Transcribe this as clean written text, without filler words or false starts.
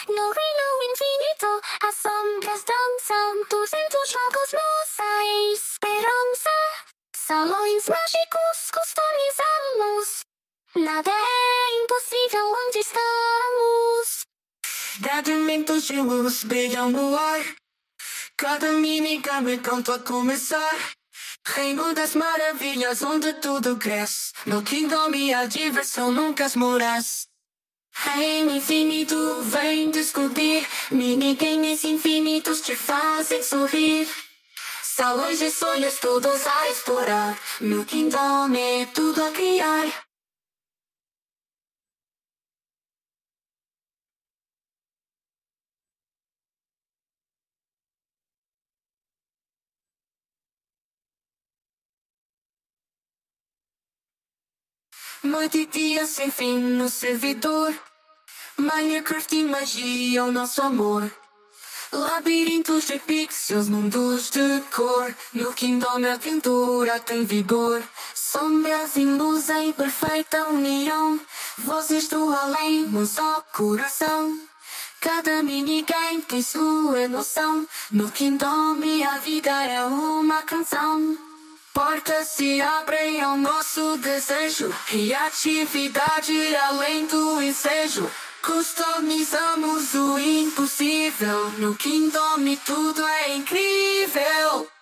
No reino infinito, as sombras dançam, 200 jogos nos a esperança. Salões mágicos customizamos, nada é impossível onde estamos. Fragmentos de luz brilham no ar, cada minigame pronto a começar. Reino das maravilhas onde tudo cresce, no Kingdom a diversão nunca esmorece. Reino infinito vem descobrir, minigames infinitos te fazem sorrir. Salões de sonhos todos a explorar, no Kingdom é tudo a criar. Noite e dia sem fim no servidor, Minecraft e magia o nosso amor. Labirintos de pixels, mundos de cor, no Kingdom a aventura tem vigor. Sombras e luz em perfeita união, vozes do além no só coração. Cada minigame tem sua emoção, no Kingdom a vida é uma canção. Portas se abrem ao nosso desejo, e atividade além do ensejo. Customizamos o impossível, no Kingdom tudo é incrível.